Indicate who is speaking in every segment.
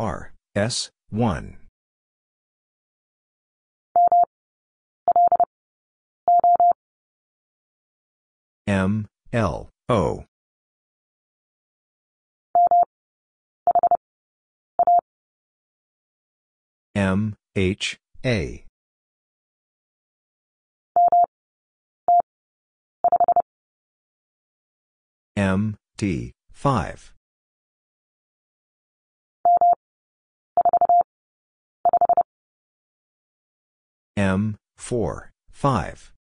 Speaker 1: R, S, 1. M, L, O. M, H, A. M, T, 5. M, 4, 5.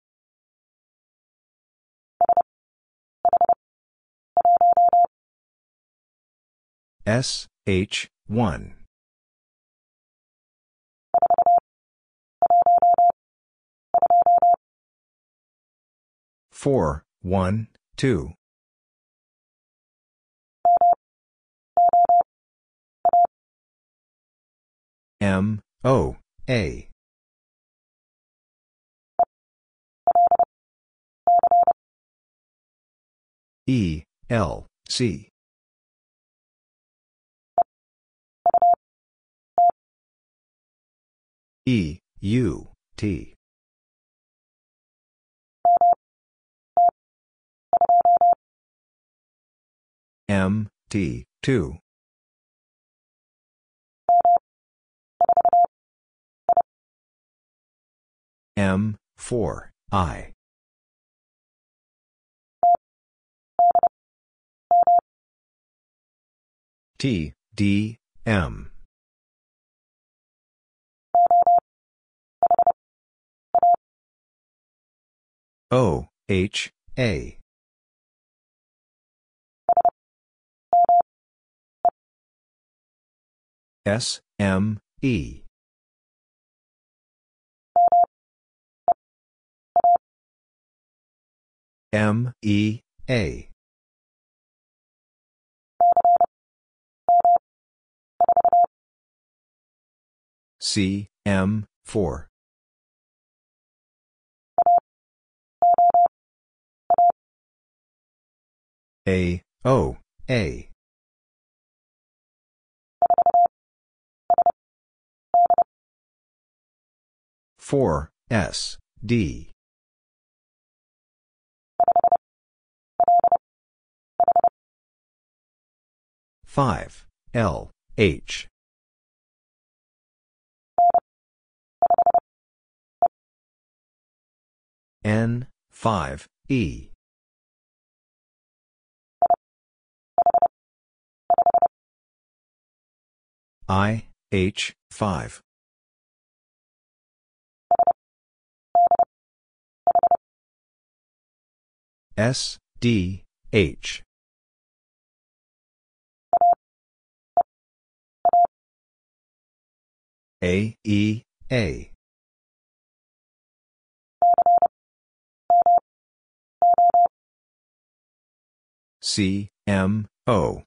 Speaker 1: S, H, 1. Four, 1, 2. M, O, A. E, L, C. E, U, T. M, T, 2. M, 4, I. T, D, M. O, H, A. S, M, E. M, E, A. C, M, 4. A, O, A. Four, S, D. Five, L, H. N, 5, E. I, H, 5. S, D, H. A, E, A. C, M, O.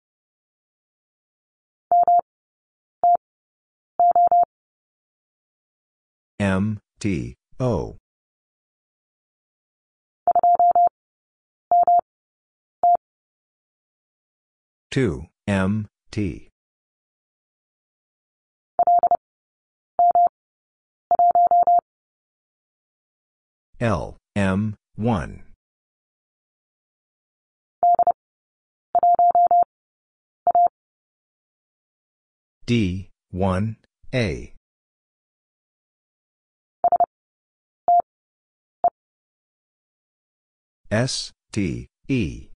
Speaker 1: M, T, O. Two, M, T. L, M, 1. D, 1, A. S, T, E.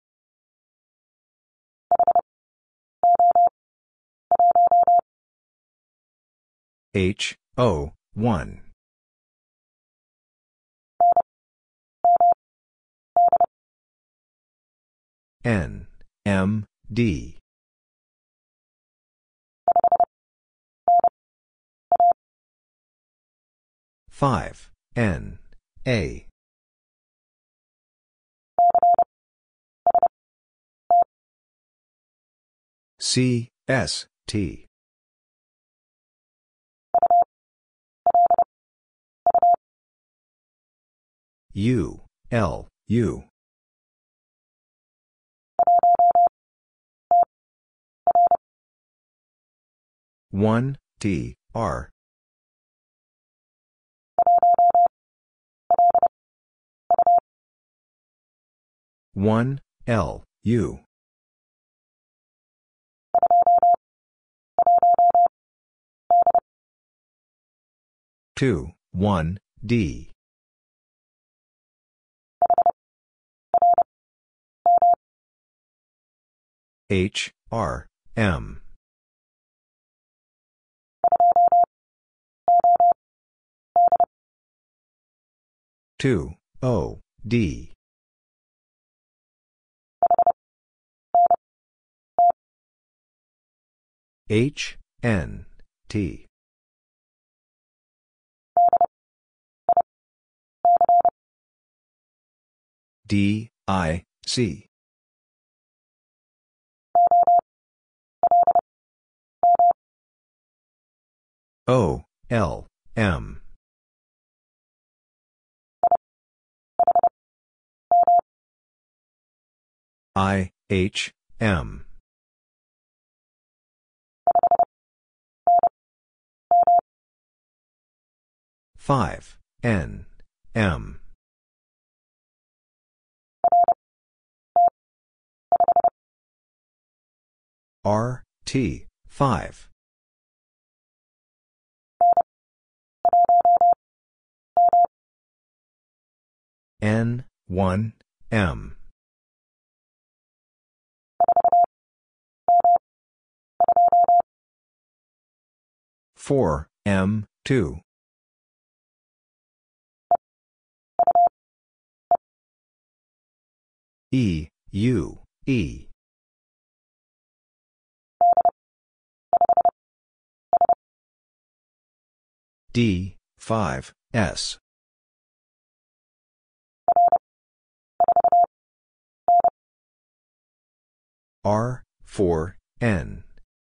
Speaker 1: H, O, 1. N, M, D. Five, N, A. C, S, T. U, L, U. 1, T, R. 1, L, U. 2, 1, D. R, M. 2, O, D. N, T. C. M. M. 5, N, M. 5. 1, M. 4, M, 2. U, E. 5, S. 4, N.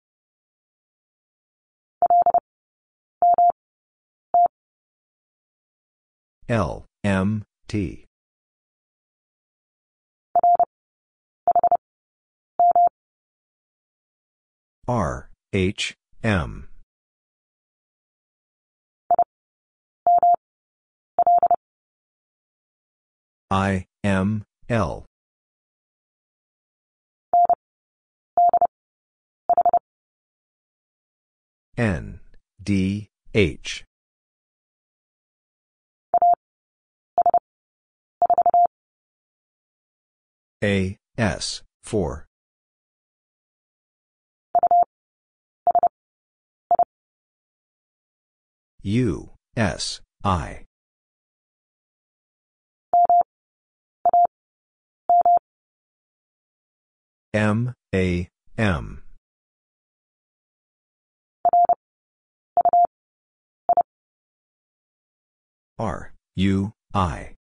Speaker 1: M, T. M. M, L. H. 4. I. M. I.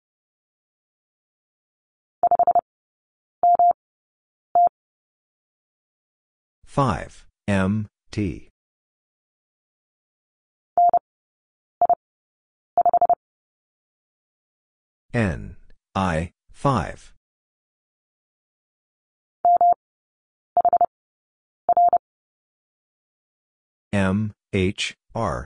Speaker 1: 5, M, T. 5. R.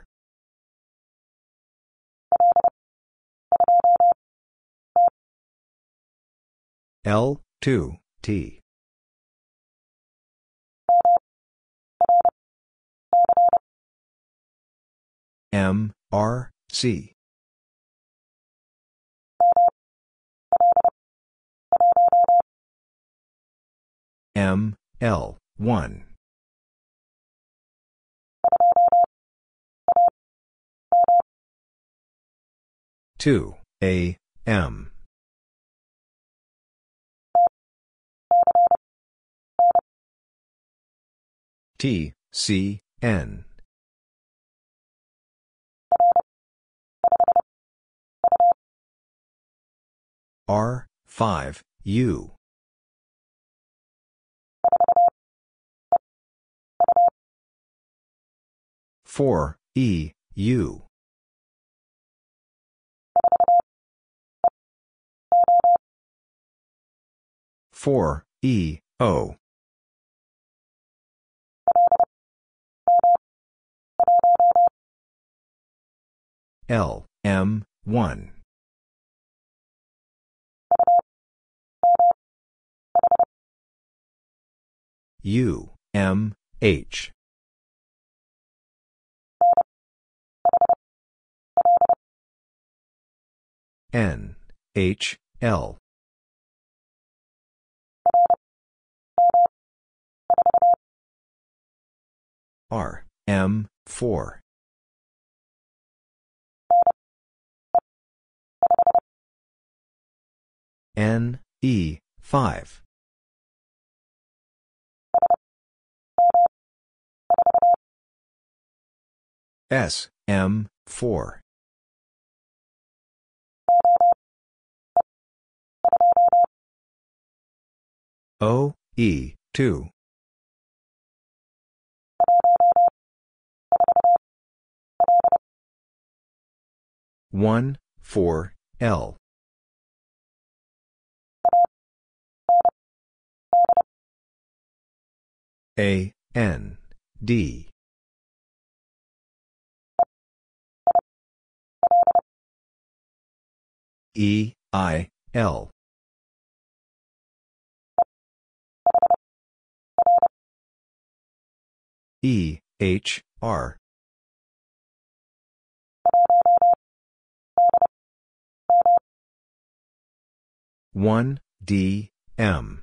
Speaker 1: 2, T. C. 1. 2, M. C, N. 5, U. 4, U. 4, O. L, M, 1. U, M, H. N, H, L. R, M, 4. N, E, 5. S, M, 4. O, E, 2. One, 4, L. A, N, D. E, I, L. E, H, R. One, D, M.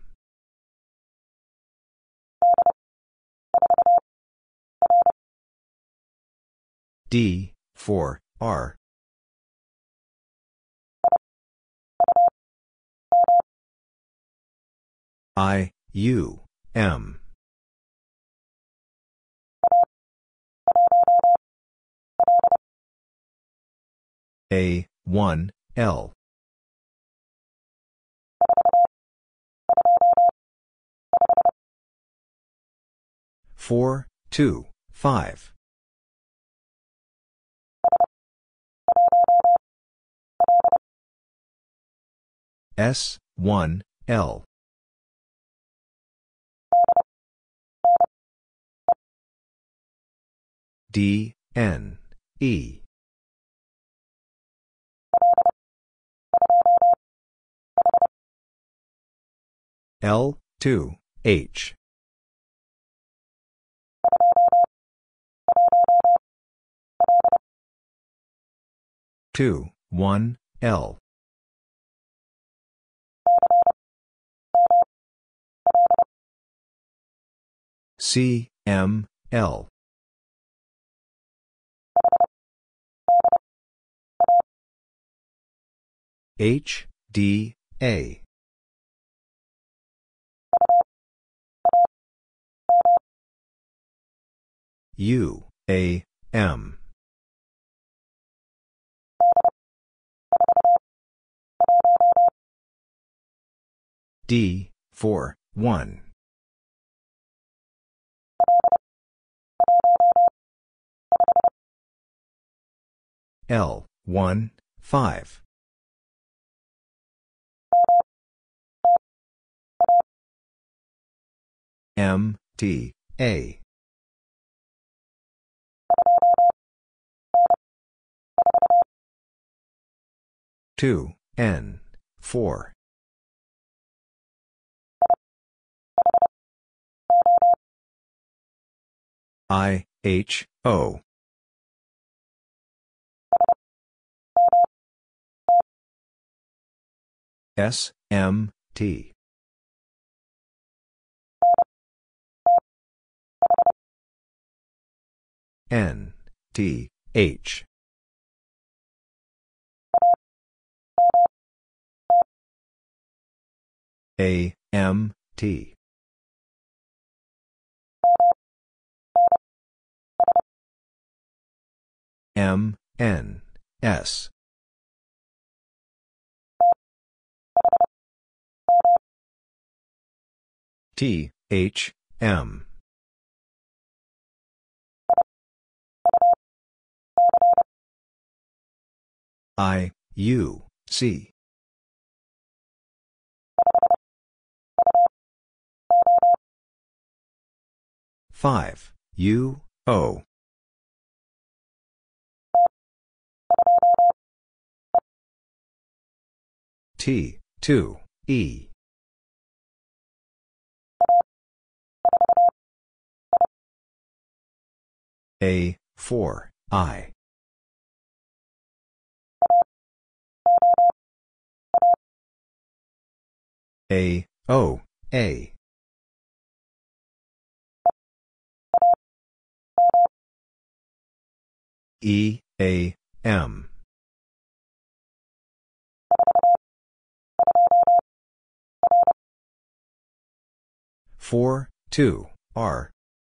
Speaker 1: D, 4, R. I, U, M. A, 1, L. Four, 2, 5. S, 1, L. D, N, E. L, 2, H. Two, 1, L. C, M, L. H, D, A. U, A, M. D, 4, 1. L, 1, 5. M, T, A. Two, N, 4. I, H, O. S, M, T. N, T, H. A, M, T. M, N, S. T, H, M. I, U, C. Five, U, O. T, 2, E. A, 4, I. A, O, A. E, A, M. Four, 2, R.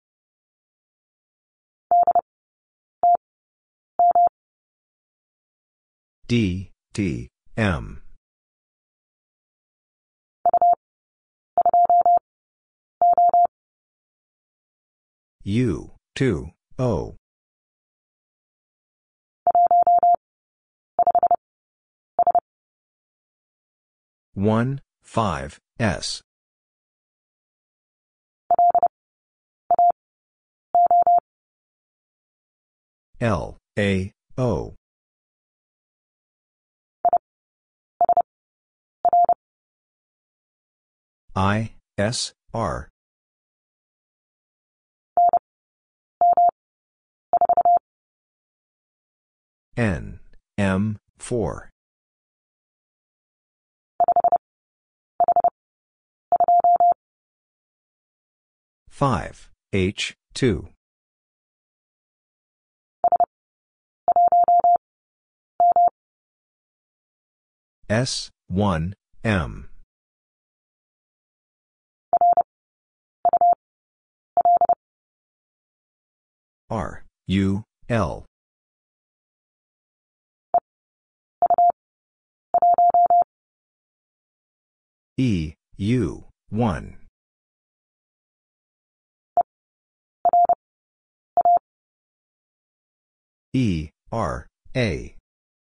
Speaker 1: D, T, M. U, 2, O. One, 5, S. L, A, O. I, S, R. N, M, 4. Five, H, 2. S, 1, M. R, U, L. E, U, 1. E, R, A.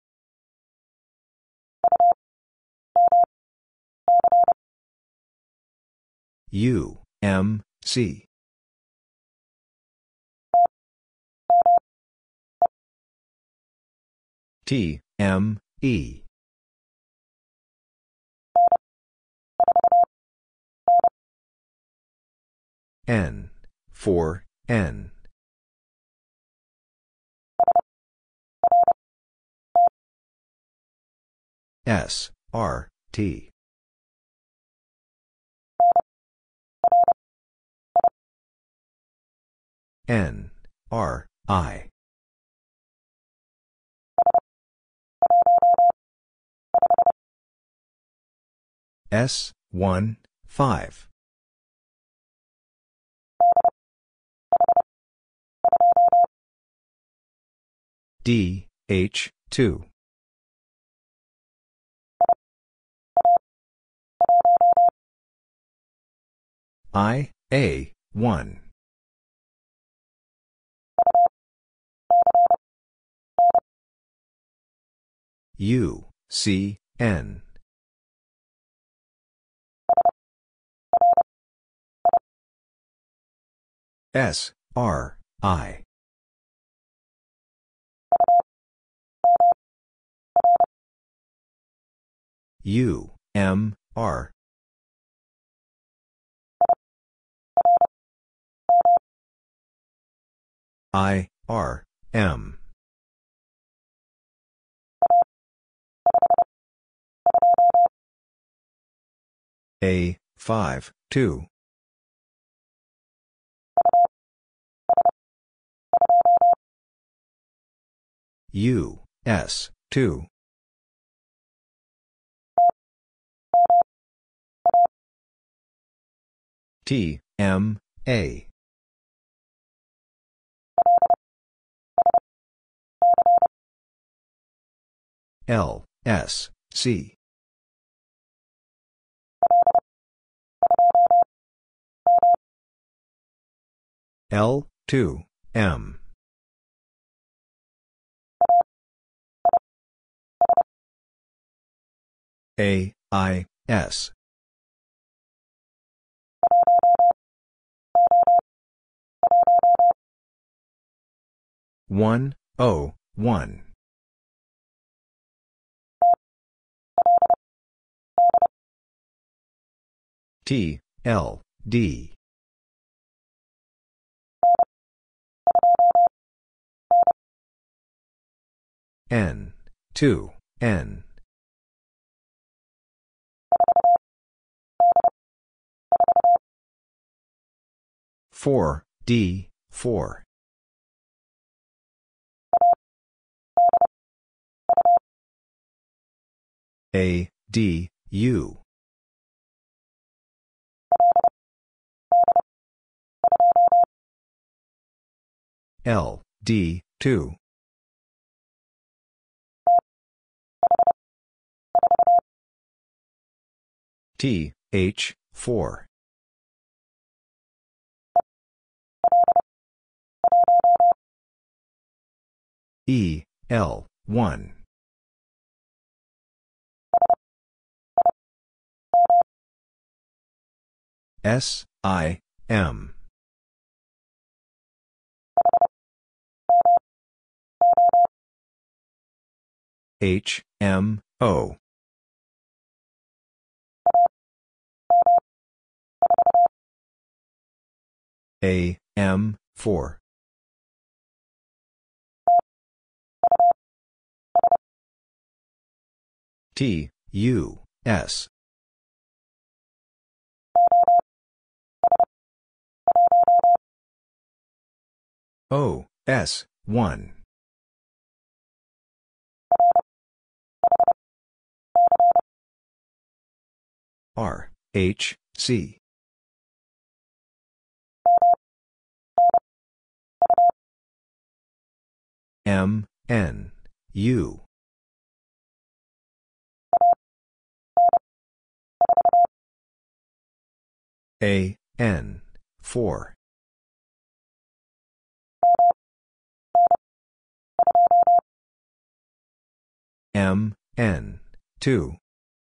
Speaker 1: U, M, C. T, M, E. N, 4, N. S, R, T. N, R, I. S, 1, 5. D, H, 2. I, A, 1. U, C, N. S, R, I. U, M, R. I, R, M. A, 5, 2. U, S, 2. T, M, A. L, S, C. L, 2, M. A, I, S. One, O, 1. T, L, D. N, 2, N. Four, D, 4. A, D, U. L, D, 2. T, H, 4. E, L, 1. S, I, M. H, M, O. A, M, 4. T, U, S. O, S, 1. R, H, C. M, N, U. A, N, 4. M, N, 2.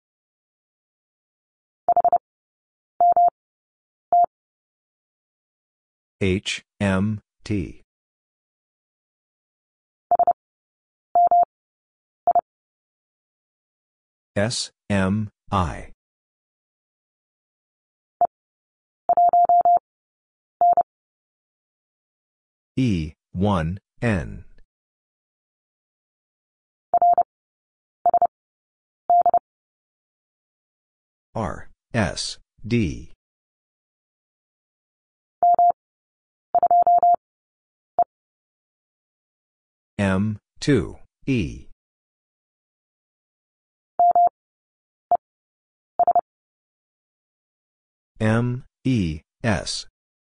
Speaker 1: H, M, T. S, M, I. E, 1, N. R, S, D. M, 2, E. M, E, S.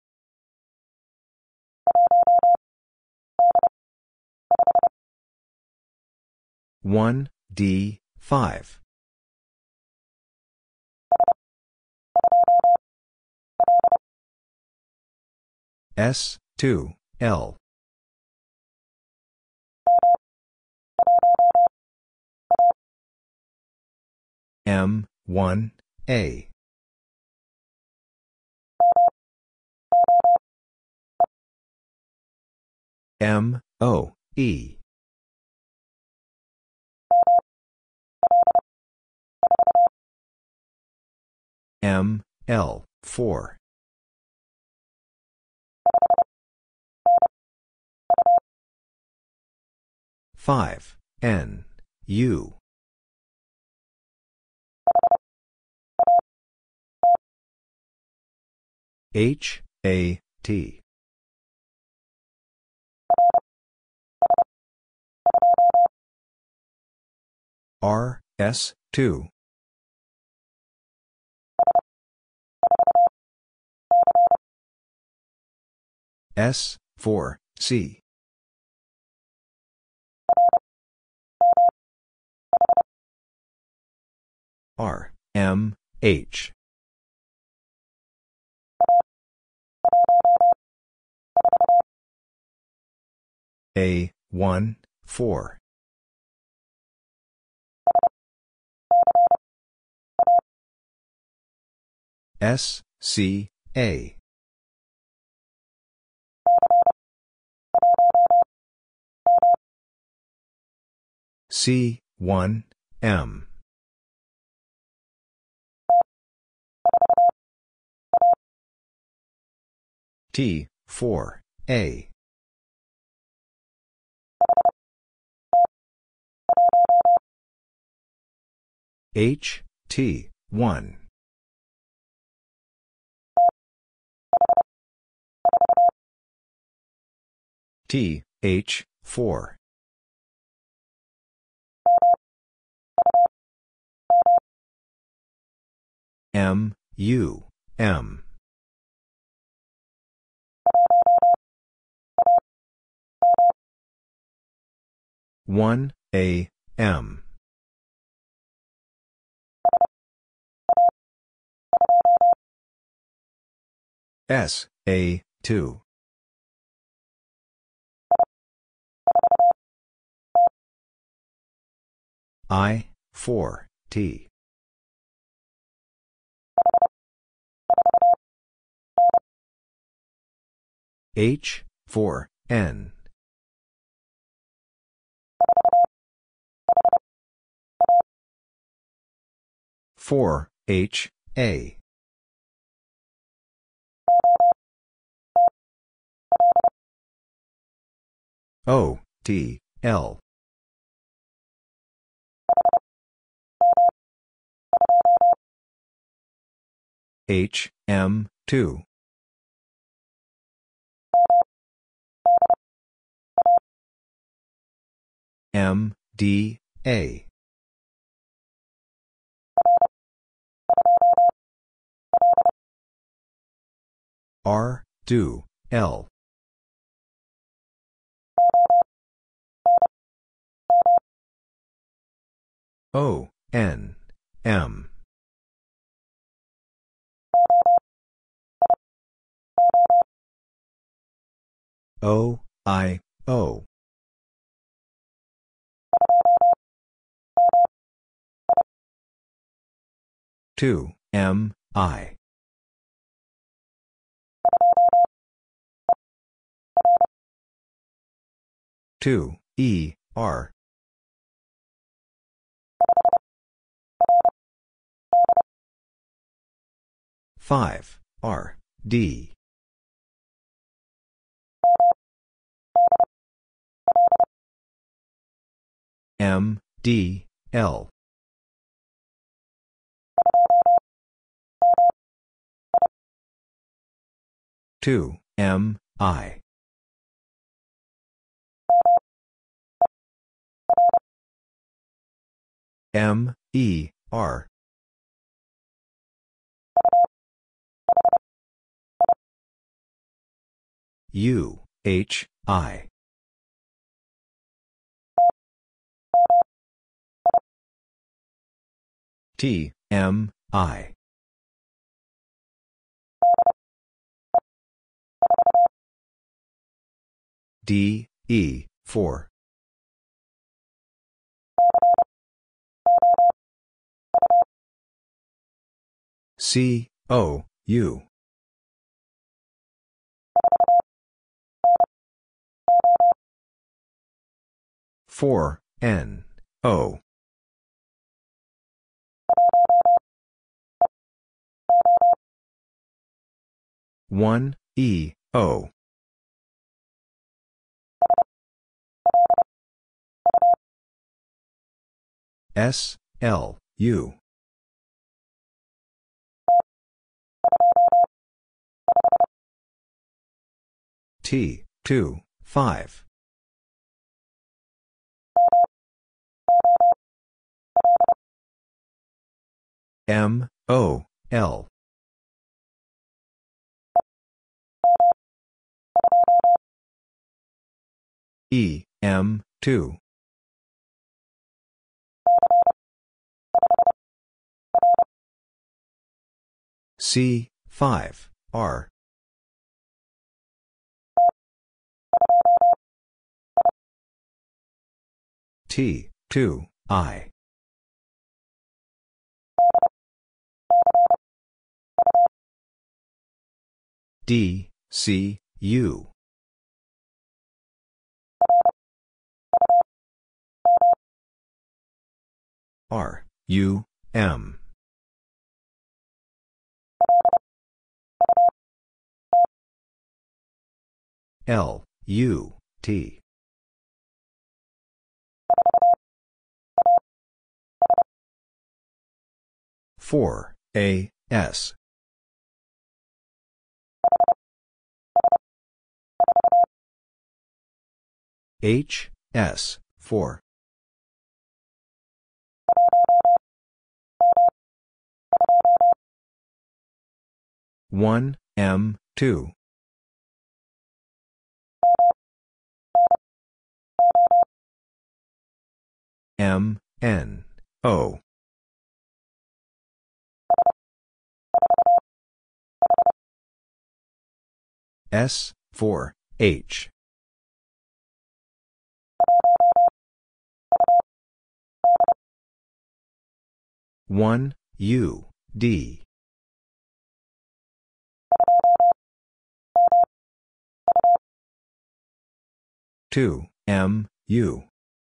Speaker 1: One, D, 5. S, 2, L. M, 1, A. M, O, E. M, L, 4. Five, N, U. H, A, T. R, S, 2. S, 4, C. R, M, H. A, 1, 4. S, C, A. C, 1, M. T, 4, A. H, T, 1. T, H, 4. M, U, M. One A M S A 2 I 4 T H 4 N four H A O T L H M 2 M D A R 2 L O N M O I O two M I two E R five R D M D L two M I M E R U H I T M I D E 4 C O U four N O one E O S L U T 2 5 M O L E M 2 C 5 R T 2 I D C U R U M L, U, T. 4, A, S. H, S, 4. One M 2 M N O S 4 H 1 U D 2 M U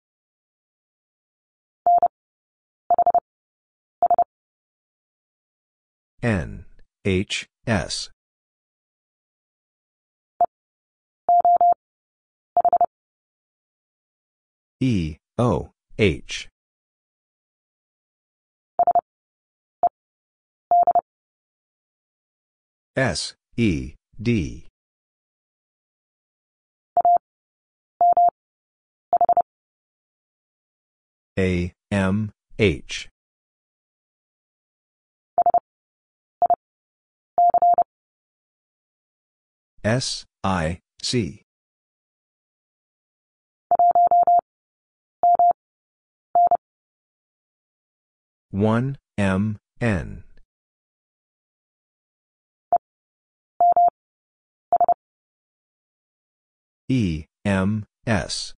Speaker 1: 8 E O H S E D A M H S I C 1 M N E M S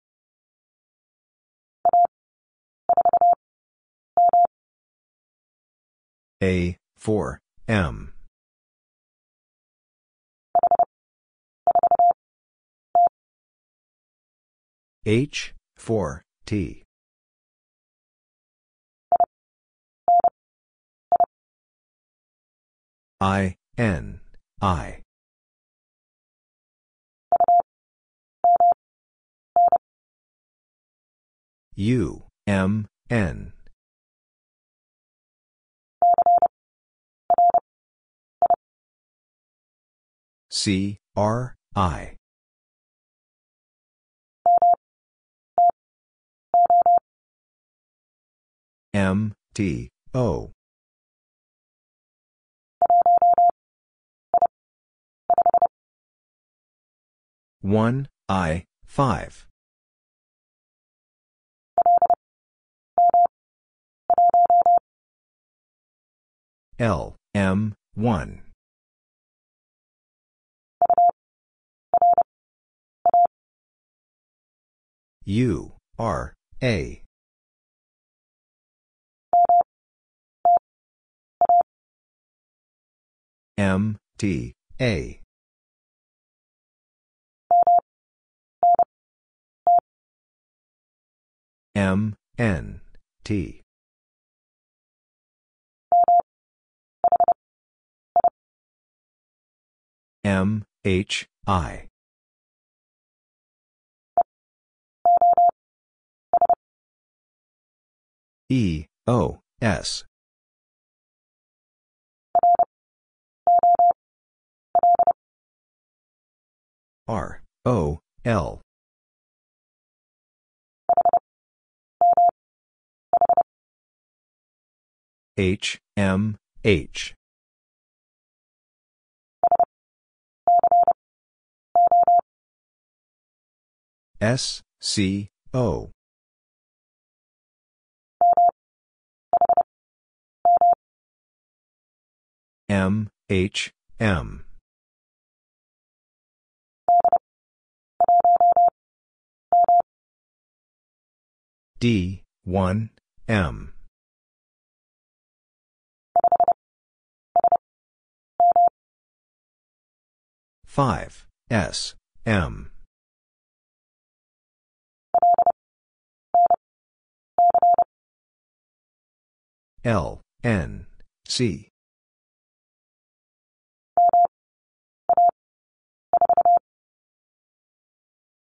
Speaker 1: A 4 M H 4 T I N I U M N C R I M T O one I 5 L M 1 U R A M T A M N T M H I E O S R O L H M H S C O M H M D 1 M 5 S M L N C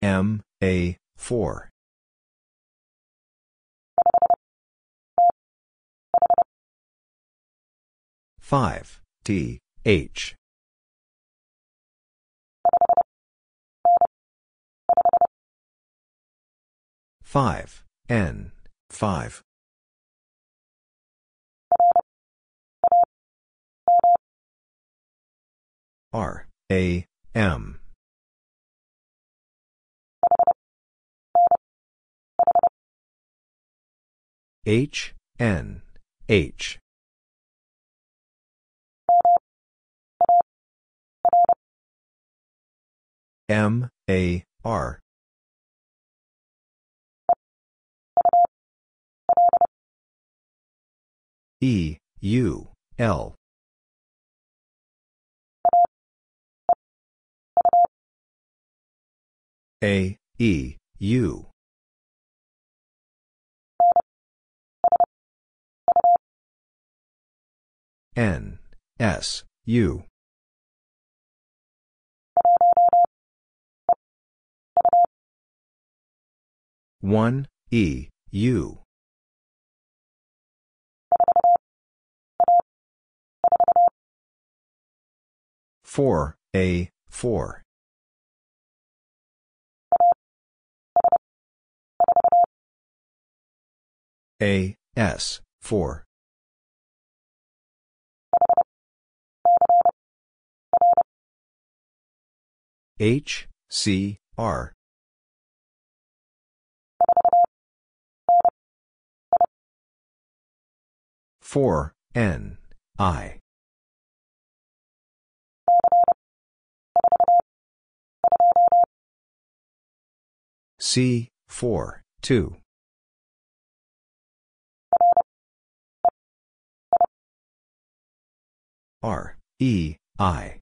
Speaker 1: M, A, 4. 5, T, H. 5, N, 5. R, A, M. H, N, H. M, A, R. E, U, L. A, E, U. N, S, U. One, E, U. Four, A, 4. A, S, 4. H, C, R. Four, N, I. C, 4, 2. R, E, I.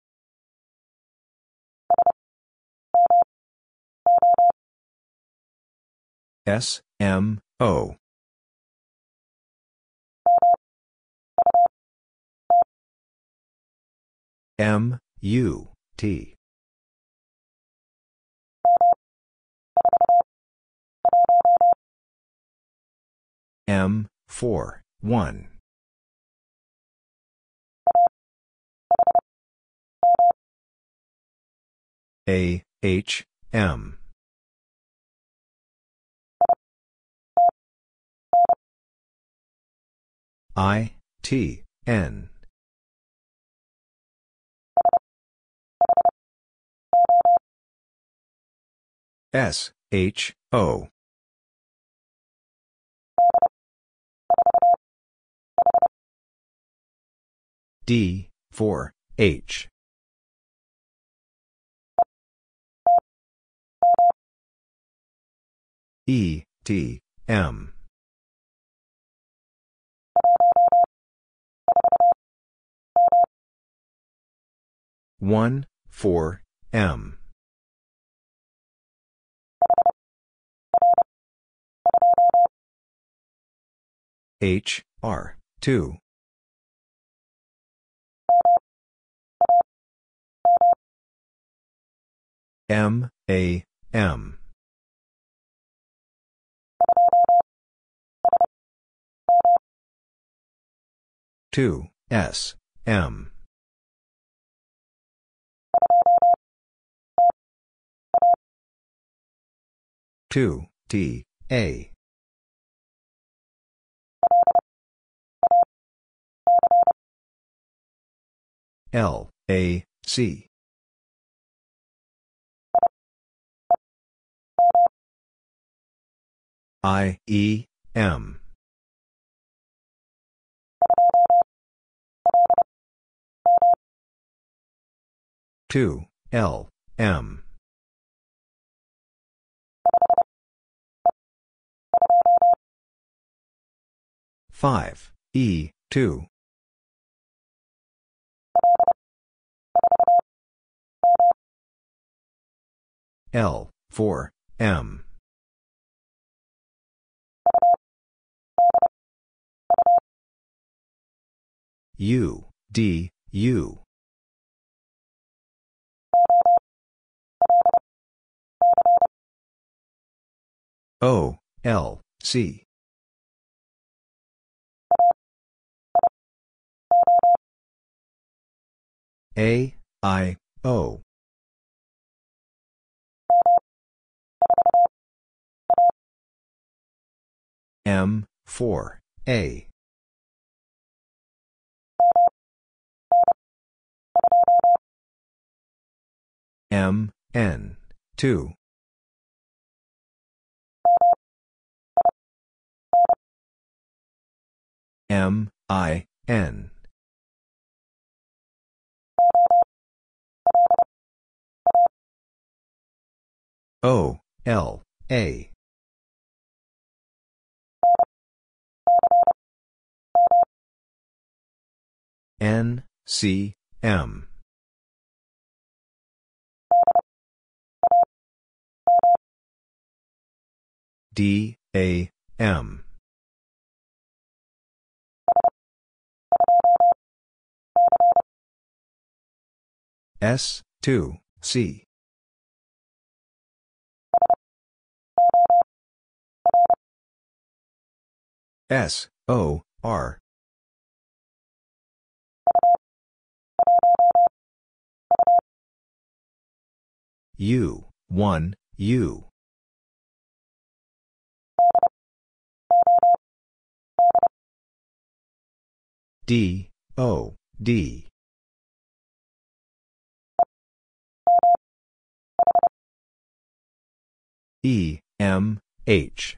Speaker 1: S, M, O. M, U, T. M, 4, 1. A, H, M. I, T, N. S, H, O. D, 4, H. E, T, M. One, 4, M. H, R, 2. M, A, M. Two, S, M. Two, T, A. L, A, C. I, E, M. Two, L, M. Five, E, 2. L, 4, M. U, D, U. O, L, C. A, I, O. M, 4, A. M, N, 2. M, I, N. O, L, A. N, C, M. D, A, M. S, 2, C. S, O, R. U, 1, U. D, O, D. E, M, H.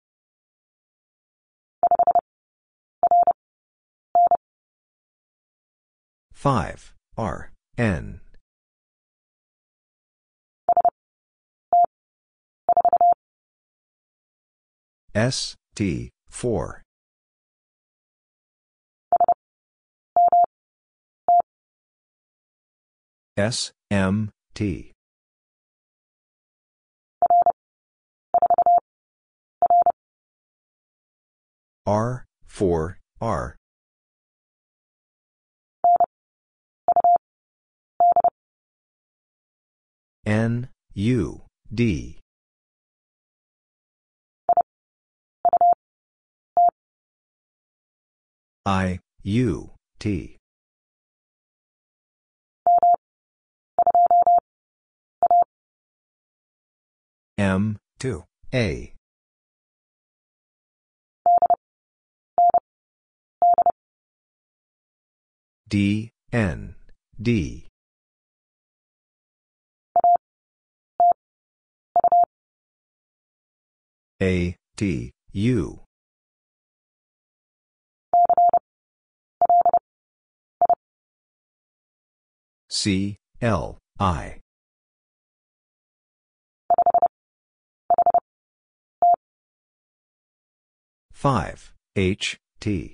Speaker 1: Five, R, N. S, T, 4. S, M, T. R, 4, R. N, U, D. I, U, T. M, 2, A. D, N, D. A, T, U. C, L, I. Five, H, T.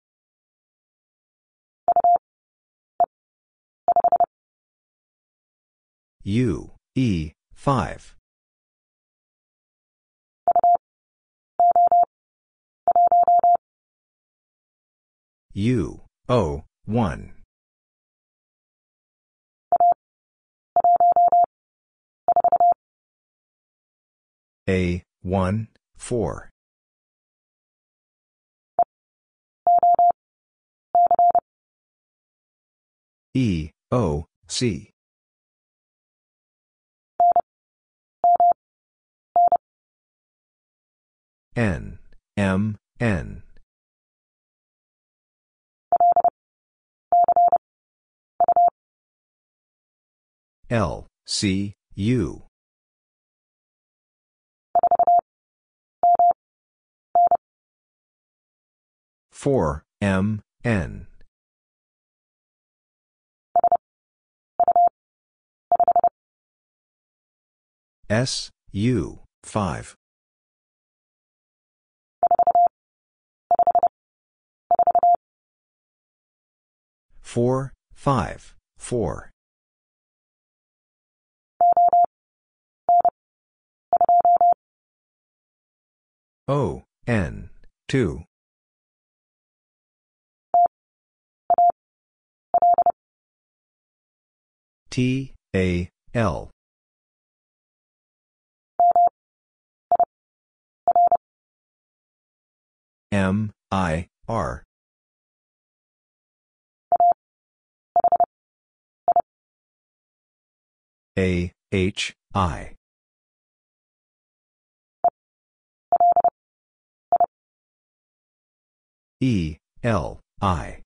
Speaker 1: U, E, 5. U, O, 1. A, 1, 4. E, O, C. N, M, N. L, C, U. Four, M, N. S, U, 5. Four, 5, 4. O, N, 2. T, A, L. M, I, R. A, H, I. E, L, I.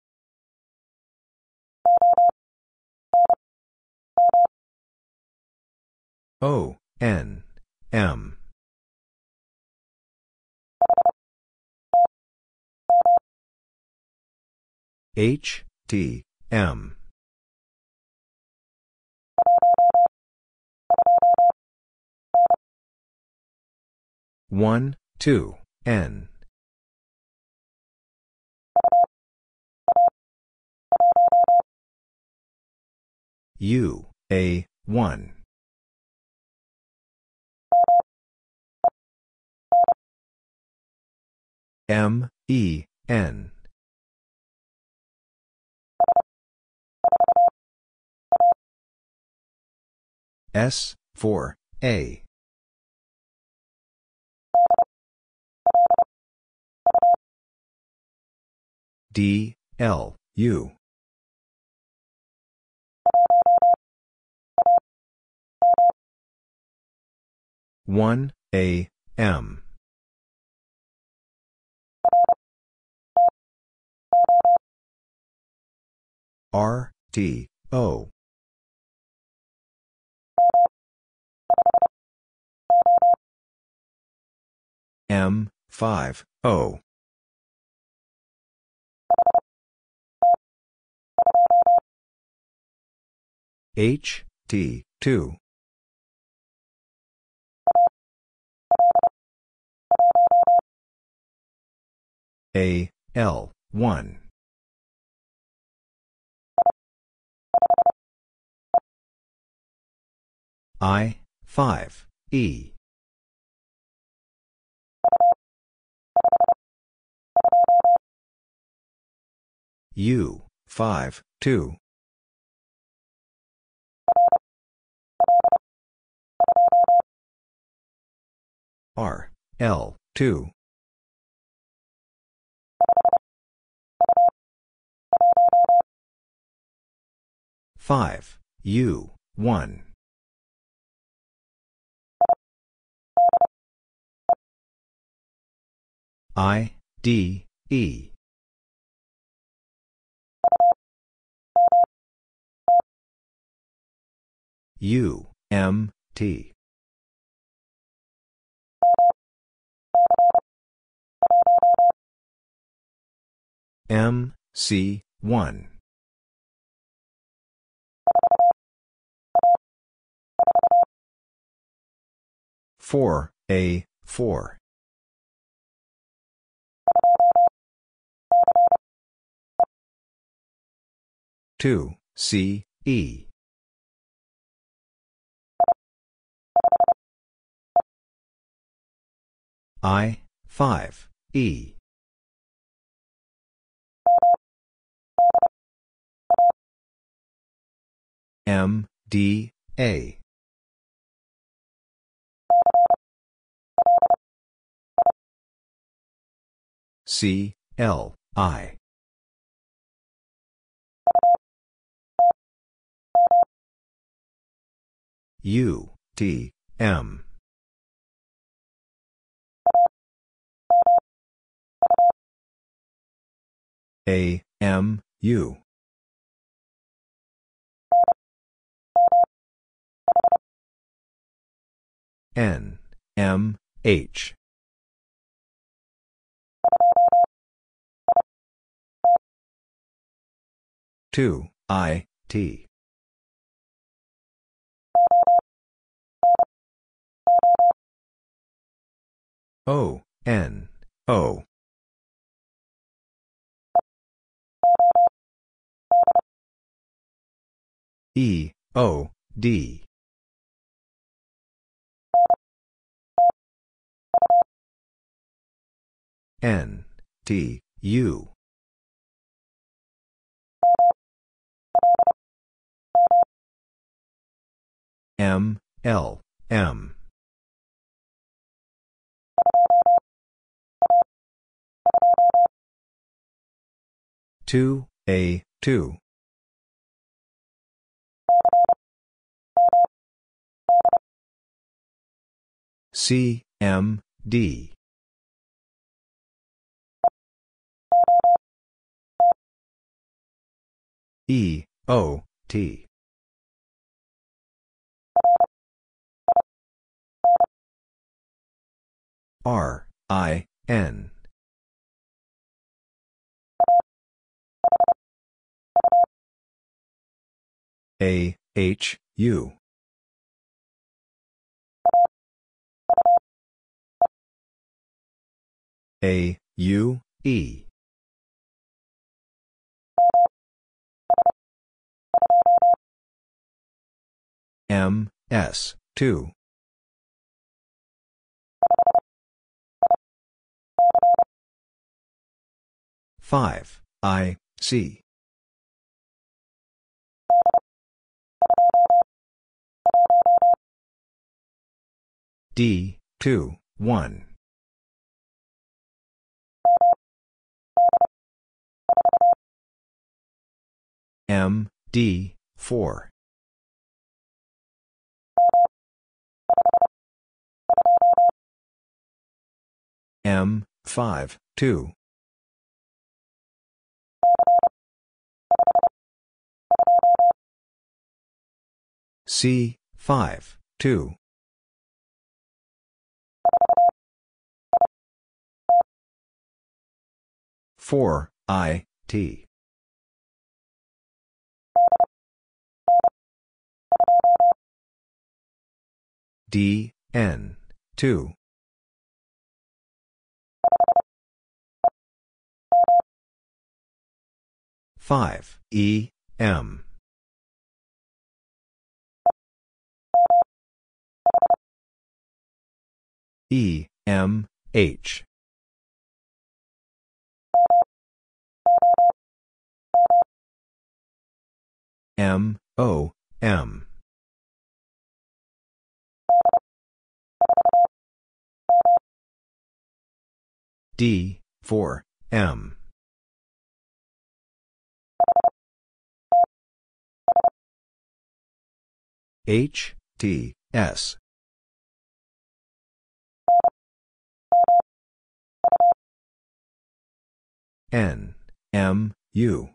Speaker 1: O, N, M. H, T, M. One, 2, N. U, A, 1. M, E, N. S, 4, A. D, L, U. One, A, M. R, T, O. M, 5, O. H, T, 2. A, L, 1. I, 5, E. U, 5, 2. R, L, 2. Five, U, 1. I, D, E. U, M, T. M, C, 1. Four, A, 4. Two, C, E. I, 5, E. M, D, A. C, L, I. U, T, M. A, M, U. N, M, H. Two, I, T. O, N, O. E, O, D. N, T, U. M, L, M. 2, A, 2. C, M, D. E, O, T. R, I, N. A, H, U. A, U, E. M, S, 2. Five, I, C. D, 2, 1. M, D, 4. M, 5, 2. C, 5, 2. Four, I, T. D, N, 2. Five, E, M. E, M, H. M, O, M. D, 4, M. H, T, S. N, M, U.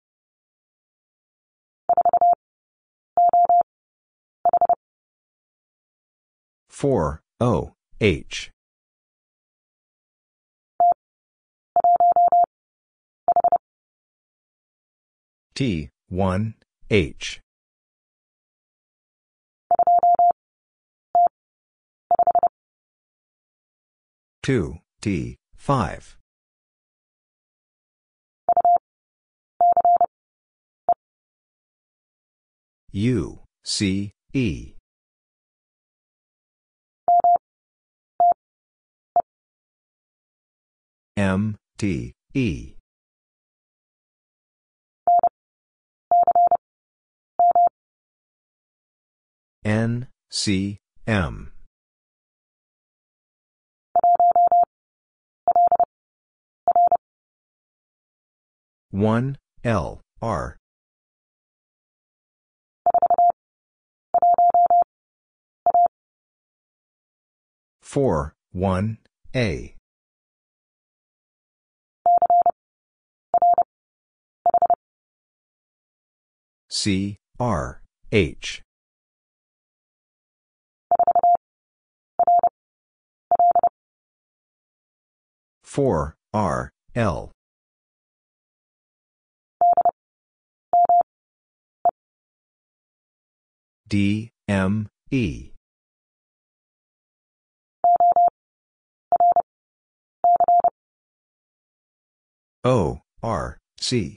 Speaker 1: Four, O, H. T, 1, H. Two, T, 5. U, C, E. M, T, E. N, C, M. One, L, R. Four, 1, A. C, R, H. Four, R, L. D, M, E. O, R, C.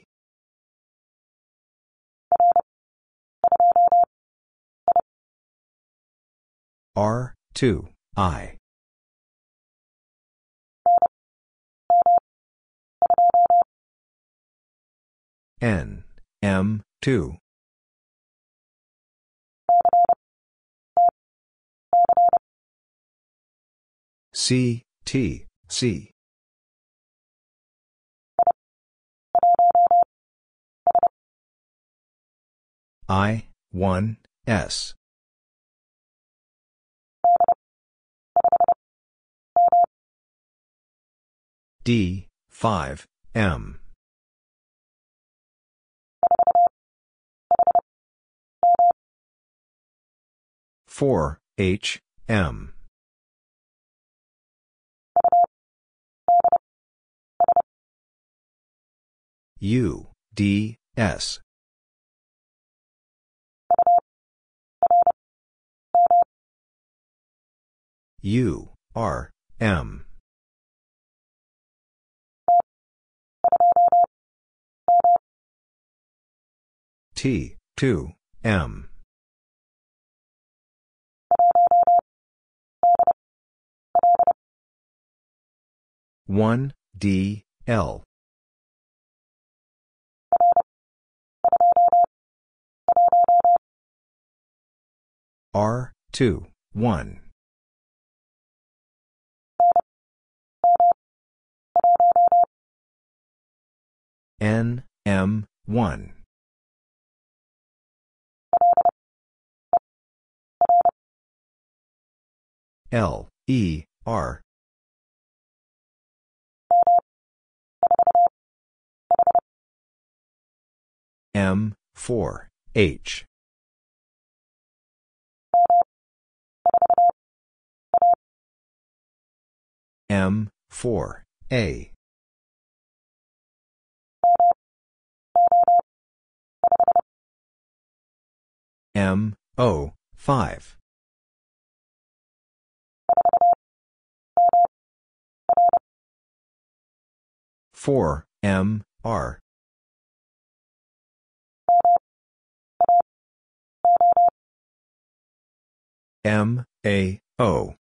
Speaker 1: R, 2, I. N, M, 2. C, T, C. I, 1, S. D, 5, M. 4, H, M. U, D, S. U, R, M. T, 2, M. One D L R 2 1 N M 1 L E R M 4 H M 4 A M O 5 4 M R M A O